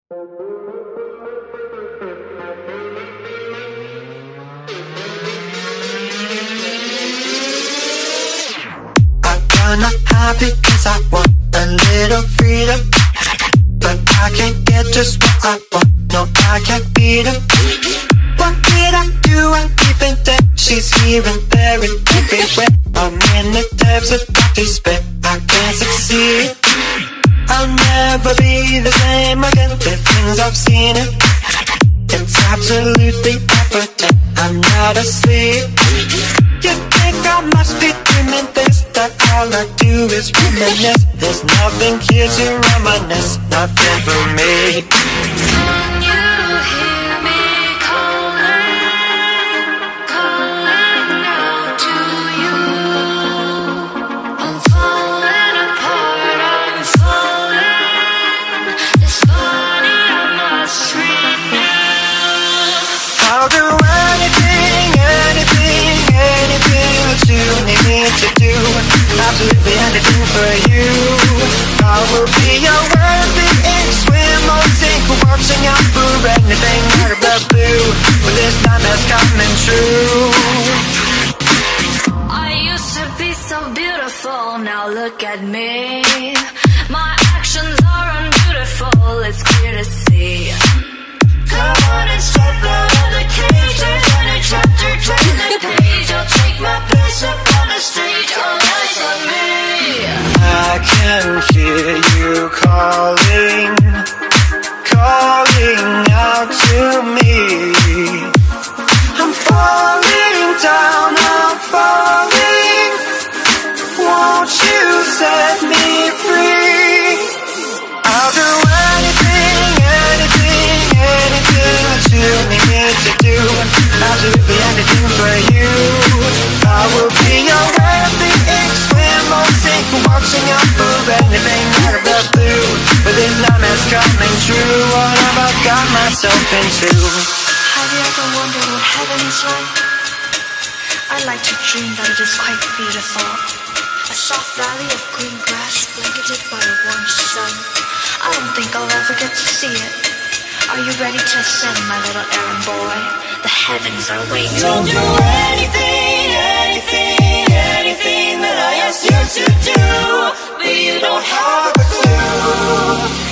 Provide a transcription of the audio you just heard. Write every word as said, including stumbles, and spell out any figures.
I'm gonna hide because I want a little freedom, but I can't get just what I want. No, I can't beat him. What did I do? I even that she's here and there and everywhere. I'm in the depths of despair. I can't succeed. I'll never be the same again. The things I've seen it, it's absolutely evident. I'm not asleep. You think I must be dreaming this, that all I do is reminisce. There's nothing here to reminisce, nothing for me. Can you hear me calling, calling out to you? I'm falling apart, I'm falling. This body I must renew. I'll do anything, anything, anything that you need me to do. Absolutely anything for you. I will be your worthy ink, swim or sink, watching out for anything out of the blue. But this time it's coming true. I used to be so beautiful, now look at me. My actions are unbeautiful, it's clear to see. Come on and step out of the cage. There's any chapter, turn the page. I'll take my place up on the stage. All eyes on me. I can hear you calling, calling out to me. I'm falling down, I'm falling. Won't you set me free? I'll do anything, anything, anything that you need me to do. Absolutely anything for you. I will be your worthy ink, swim or sink, watching out for anything out of the blue. But this time it's coming true. What have I got myself into? Have you ever wondered what heaven is like? I like to dream that it is quite beautiful. A soft valley of green grass blanketed by a warm sun. I don't think I'll ever get to see it. Are you ready to ascend, my little errand boy? The heavens are waiting. Don't do anything, anything, anything that I ask you to do, but you don't have a clue.